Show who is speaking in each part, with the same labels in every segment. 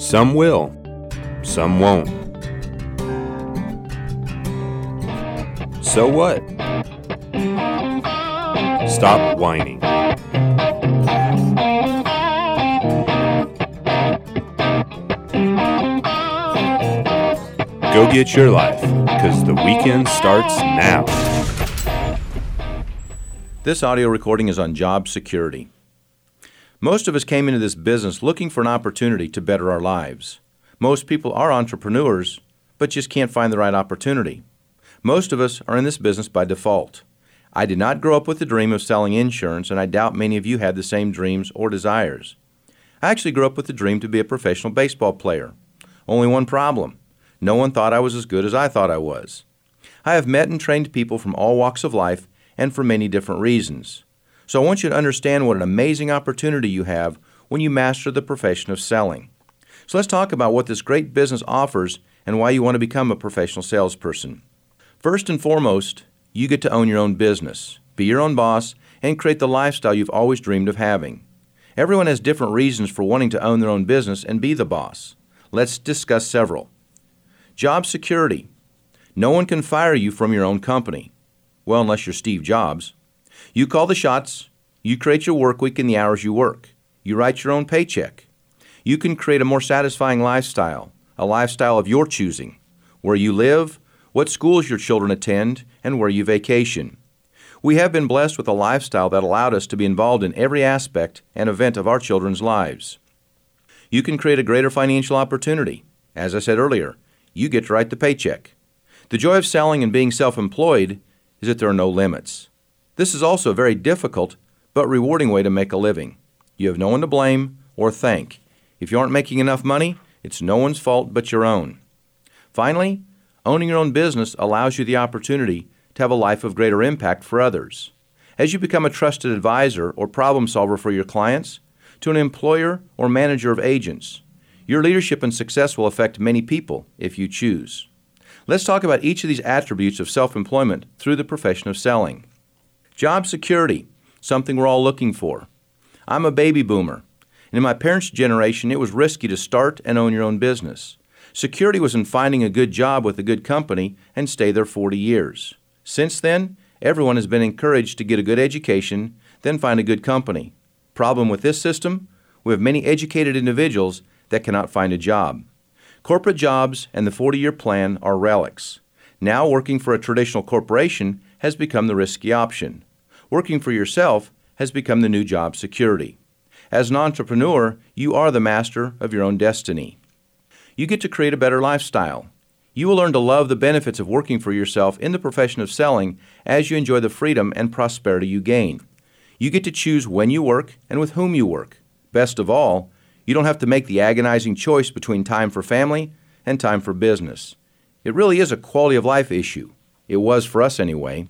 Speaker 1: Some will, some won't. So what? Stop whining. Go get your life, because the weekend starts now.
Speaker 2: This audio recording is on job security. Most of us came into this business looking for an opportunity to better our lives. Most people are entrepreneurs, but just can't find the right opportunity. Most of us are in this business by default. I did not grow up with the dream of selling insurance, and I doubt many of you had the same dreams or desires. I actually grew up with the dream to be a professional baseball player. Only one problem. No one thought I was as good as I thought I was. I have met and trained people from all walks of life and for many different reasons. So I want you to understand what an amazing opportunity you have when you master the profession of selling. So let's talk about what this great business offers and why you want to become a professional salesperson. First and foremost, you get to own your own business, be your own boss, and create the lifestyle you've always dreamed of having. Everyone has different reasons for wanting to own their own business and be the boss. Let's discuss several. Job security. No one can fire you from your own company. Well, unless you're Steve Jobs. You call the shots. You create your work week and the hours you work. You write your own paycheck. You can create a more satisfying lifestyle, a lifestyle of your choosing, where you live, what schools your children attend, and where you vacation. We have been blessed with a lifestyle that allowed us to be involved in every aspect and event of our children's lives. You can create a greater financial opportunity. As I said earlier, you get to write the paycheck. The joy of selling and being self-employed is that there are no limits. This is also a very difficult but rewarding way to make a living. You have no one to blame or thank. If you aren't making enough money, it's no one's fault but your own. Finally, owning your own business allows you the opportunity to have a life of greater impact for others. As you become a trusted advisor or problem solver for your clients, to an employer or manager of agents, your leadership and success will affect many people if you choose. Let's talk about each of these attributes of self-employment through the profession of selling. Job security, something we're all looking for. I'm a baby boomer, and in my parents' generation, it was risky to start and own your own business. Security was in finding a good job with a good company and stay there 40 years. Since then, everyone has been encouraged to get a good education, then find a good company. Problem with this system? We have many educated individuals that cannot find a job. Corporate jobs and the 40-year plan are relics. Now working for a traditional corporation has become the risky option. Working for yourself has become the new job security. As an entrepreneur, you are the master of your own destiny. You get to create a better lifestyle. You will learn to love the benefits of working for yourself in the profession of selling as you enjoy the freedom and prosperity you gain. You get to choose when you work and with whom you work. Best of all, you don't have to make the agonizing choice between time for family and time for business. It really is a quality of life issue. It was for us anyway.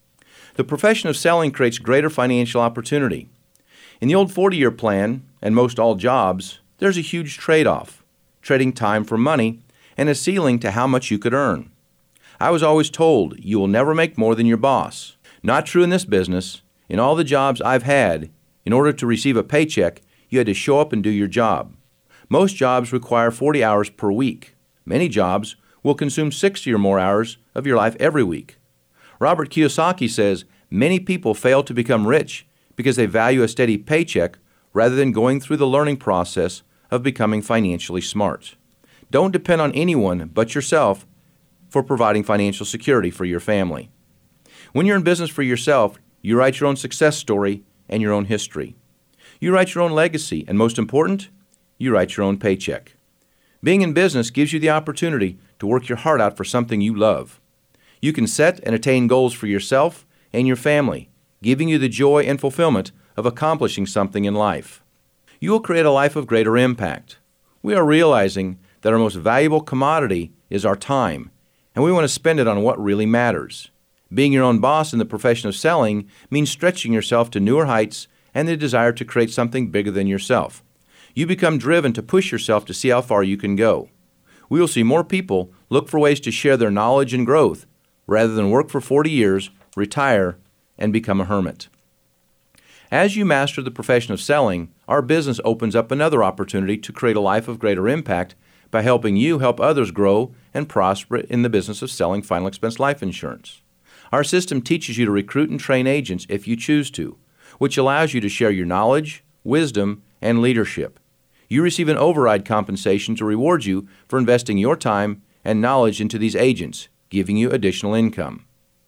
Speaker 2: The profession of selling creates greater financial opportunity. In the old 40-year plan, and most all jobs, there's a huge trade-off, trading time for money and a ceiling to how much you could earn. I was always told you will never make more than your boss. Not true in this business. In all the jobs I've had, in order to receive a paycheck, you had to show up and do your job. Most jobs require 40 hours per week. Many jobs will consume 60 or more hours of your life every week. Robert Kiyosaki says many people fail to become rich because they value a steady paycheck rather than going through the learning process of becoming financially smart. Don't depend on anyone but yourself for providing financial security for your family. When you're in business for yourself, you write your own success story and your own history. You write your own legacy, and most important, you write your own paycheck. Being in business gives you the opportunity to work your heart out for something you love. You can set and attain goals for yourself and your family, giving you the joy and fulfillment of accomplishing something in life. You will create a life of greater impact. We are realizing that our most valuable commodity is our time, and we want to spend it on what really matters. Being your own boss in the profession of selling means stretching yourself to newer heights and the desire to create something bigger than yourself. You become driven to push yourself to see how far you can go. We will see more people look for ways to share their knowledge and growth rather than work for 40 years, retire, and become a hermit. As you master the profession of selling, our business opens up another opportunity to create a life of greater impact by helping you help others grow and prosper in the business of selling final expense life insurance. Our system teaches you to recruit and train agents if you choose to, which allows you to share your knowledge, wisdom, and leadership. You receive an override compensation to reward you for investing your time and knowledge into these agents, giving you additional income.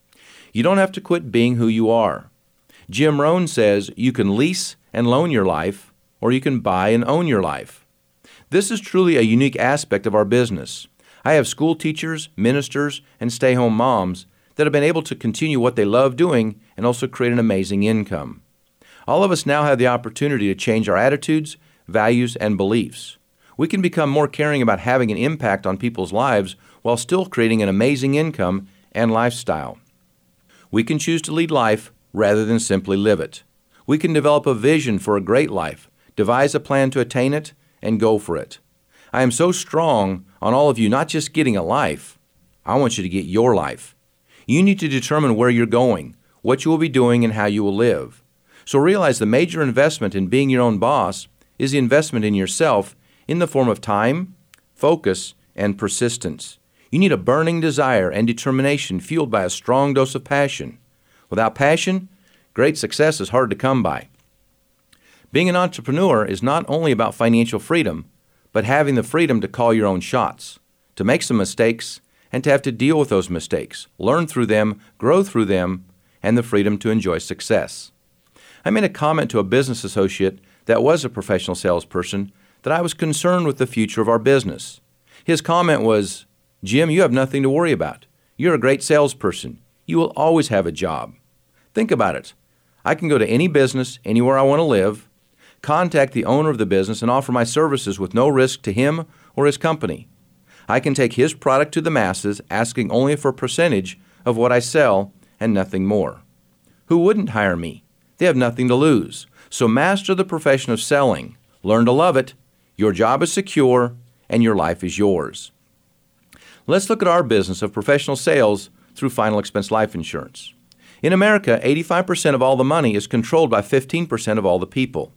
Speaker 2: You don't have to quit being who you are. Jim Rohn says you can lease and loan your life, or you can buy and own your life. This is truly a unique aspect of our business. I have school teachers, ministers, and stay-home moms that have been able to continue what they love doing and also create an amazing income. All of us now have the opportunity to change our attitudes, values, and beliefs. We can become more caring about having an impact on people's lives while still creating an amazing income and lifestyle. We can choose to lead life rather than simply live it. We can develop a vision for a great life, devise a plan to attain it, and go for it. I am so strong on all of you not just getting a life. I want you to get your life. You need to determine where you're going, what you will be doing, and how you will live. So realize the major investment in being your own boss is the investment in yourself in the form of time, focus, and persistence. You need a burning desire and determination fueled by a strong dose of passion. Without passion, great success is hard to come by. Being an entrepreneur is not only about financial freedom, but having the freedom to call your own shots, to make some mistakes, and to have to deal with those mistakes, learn through them, grow through them, and the freedom to enjoy success. I made a comment to a business associate that was a professional salesperson that I was concerned with the future of our business. His comment was, "Jim, you have nothing to worry about. You're a great salesperson. You will always have a job. Think about it. I can go to any business, anywhere I want to live, contact the owner of the business and offer my services with no risk to him or his company. I can take his product to the masses, asking only for a percentage of what I sell and nothing more. Who wouldn't hire me? They have nothing to lose. So master the profession of selling. Learn to love it. Your job is secure, and your life is yours." Let's look at our business of professional sales through final expense life insurance. In America, 85% of all the money is controlled by 15% of all the people.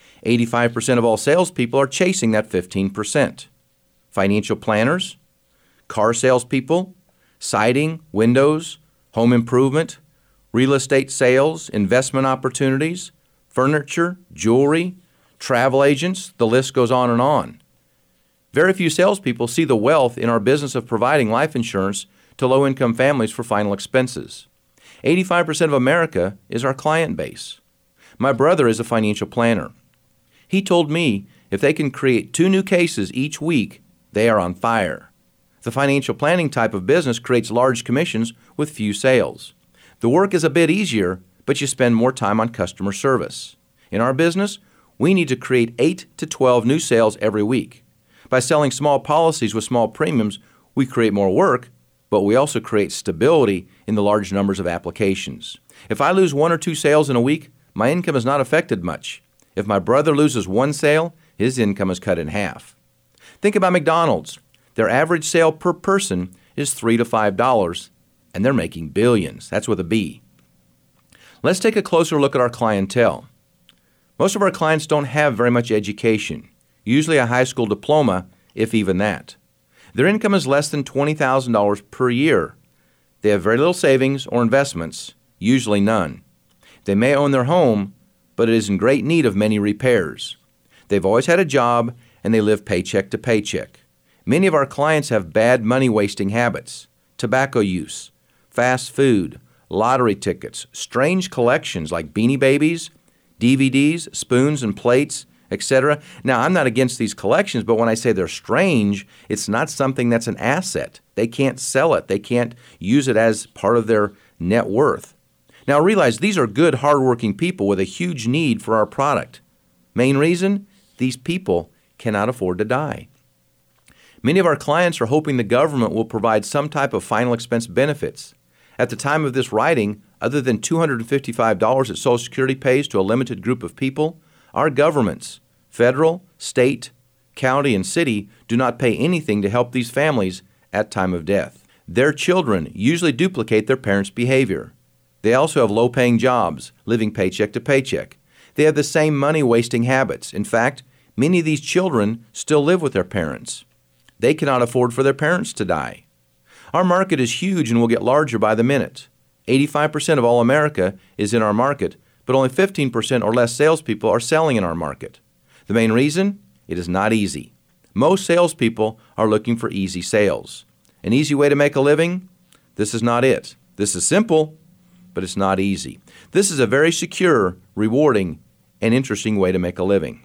Speaker 2: 85% of all salespeople are chasing that 15%. Financial planners, car salespeople, siding, windows, home improvement, real estate sales, investment opportunities, furniture, jewelry, travel agents, the list goes on and on. Very few salespeople see the wealth in our business of providing life insurance to low-income families for final expenses. 85% of America is our client base. My brother is a financial planner. He told me if they can create 2 new cases each week, they are on fire. The financial planning type of business creates large commissions with few sales. The work is a bit easier, but you spend more time on customer service. In our business, we need to create 8 to 12 new sales every week. By selling small policies with small premiums, we create more work, but we also create stability in the large numbers of applications. If I lose 1 or 2 sales in a week, my income is not affected much. If my brother loses 1 sale, his income is cut in half. Think about McDonald's. Their average sale per person is $3 to $5, and they're making billions. That's with a B. Let's take a closer look at our clientele. Most of our clients don't have very much education, usually a high school diploma, if even that. Their income is less than $20,000 per year. They have very little savings or investments, usually none. They may own their home, but it is in great need of many repairs. They've always had a job, and they live paycheck to paycheck. Many of our clients have bad money-wasting habits, tobacco use, fast food, lottery tickets, strange collections like Beanie Babies, DVDs, spoons and plates, etc. Now, I'm not against these collections, but when I say they're strange, it's not something that's an asset. They can't sell it. They can't use it as part of their net worth. Now, realize these are good, hardworking people with a huge need for our product. Main reason? These people cannot afford to die. Many of our clients are hoping the government will provide some type of final expense benefits. At the time of this writing, other than $255 that Social Security pays to a limited group of people, our governments, federal, state, county, and city, do not pay anything to help these families at time of death. Their children usually duplicate their parents' behavior. They also have low-paying jobs, living paycheck to paycheck. They have the same money-wasting habits. In fact, many of these children still live with their parents. They cannot afford for their parents to die. Our market is huge and will get larger by the minute. 85% of all America is in our market, but only 15% or less salespeople are selling in our market. The main reason? It is not easy. Most salespeople are looking for easy sales. An easy way to make a living? This is not it. This is simple, but it's not easy. This is a very secure, rewarding, and interesting way to make a living.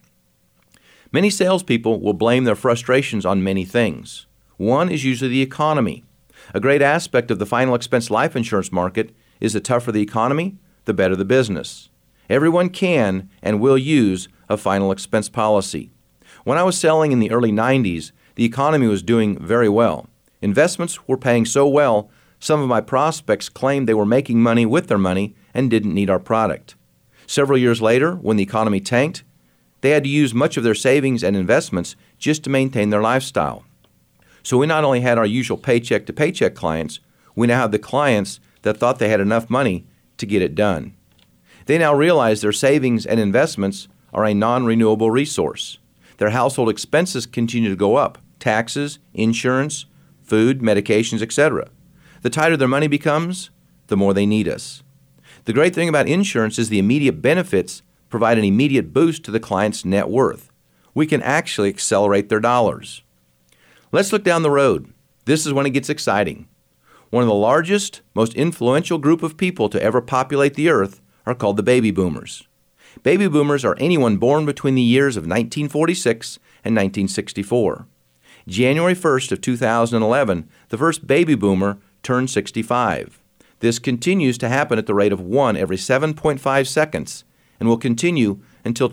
Speaker 2: Many salespeople will blame their frustrations on many things. One is usually the economy. A great aspect of the final expense life insurance market is the tougher the economy, the better the business. Everyone can and will use a final expense policy. When I was selling in the early 90s, the economy was doing very well. Investments were paying so well, some of my prospects claimed they were making money with their money and didn't need our product. Several years later, when the economy tanked, they had to use much of their savings and investments just to maintain their lifestyle. So we not only had our usual paycheck-to-paycheck clients, we now have the clients that thought they had enough money to get it done. They now realize their savings and investments are a non-renewable resource. Their household expenses continue to go up: taxes, insurance, food, medications, etc. The tighter their money becomes, the more they need us. The great thing about insurance is the immediate benefits provide an immediate boost to the client's net worth. We can actually accelerate their dollars. Let's look down the road. This is when it gets exciting. One of the largest, most influential group of people to ever populate the earth are called the baby boomers. Baby boomers are anyone born between the years of 1946 and 1964. January 1st of 2011, the first baby boomer turned 65. This continues to happen at the rate of 1 every 7.5 seconds and will continue until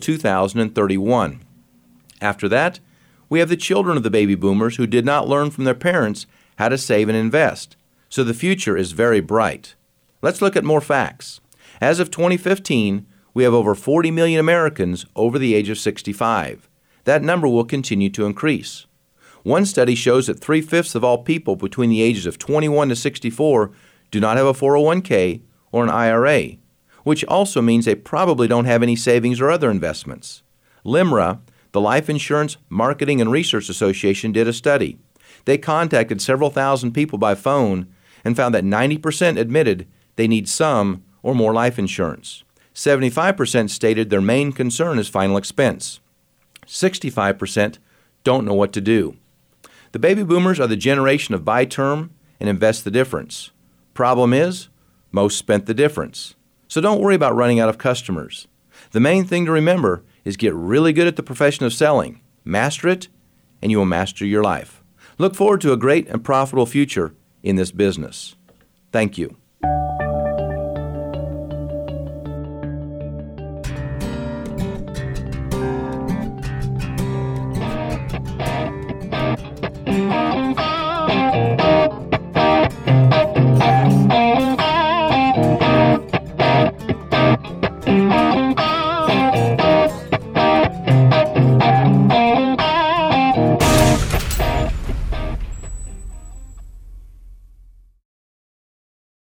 Speaker 2: 2031. After that, we have the children of the baby boomers who did not learn from their parents how to save and invest. So the future is very bright. Let's look at more facts. As of 2015, we have over 40 million Americans over the age of 65. That number will continue to increase. One study shows that 3/5 of all people between the ages of 21 to 64 do not have a 401k or an IRA, which also means they probably don't have any savings or other investments. LIMRA, the Life Insurance Marketing and Research Association, did a study. They contacted several thousand people by phone and found that 90% admitted they need some or more life insurance. 75% stated their main concern is final expense. 65% don't know what to do. The baby boomers are the generation of buy term and invest the difference. Problem is, most spent the difference. So don't worry about running out of customers. The main thing to remember is get really good at the profession of selling. Master it, and you will master your life. Look forward to a great and profitable future in this business. Thank you.